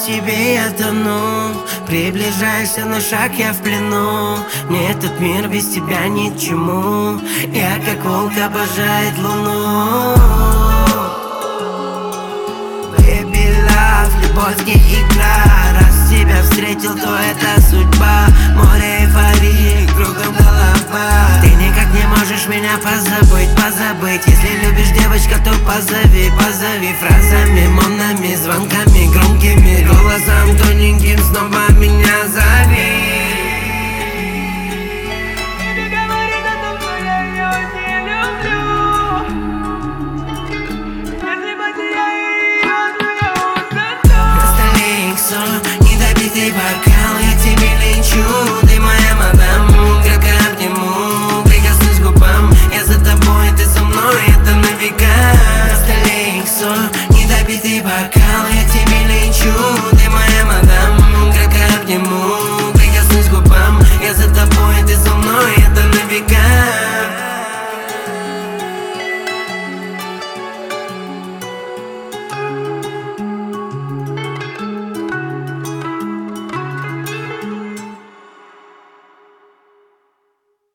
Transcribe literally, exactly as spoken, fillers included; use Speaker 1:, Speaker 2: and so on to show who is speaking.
Speaker 1: тебе я тону. Приближаешься на шаг, я в плену. Мне этот мир без тебя ни к чему. Я как волк обожает луну. Baby love, любовь не игра. Раз тебя встретил, то это судьба. Море эйфории, кругом голова. Ты никак не можешь меня позабыть, позабыть. Если любишь, девочка, то позови, позови. Фразами, модными, звонками, громкими голосом тоненьким снова меня зови.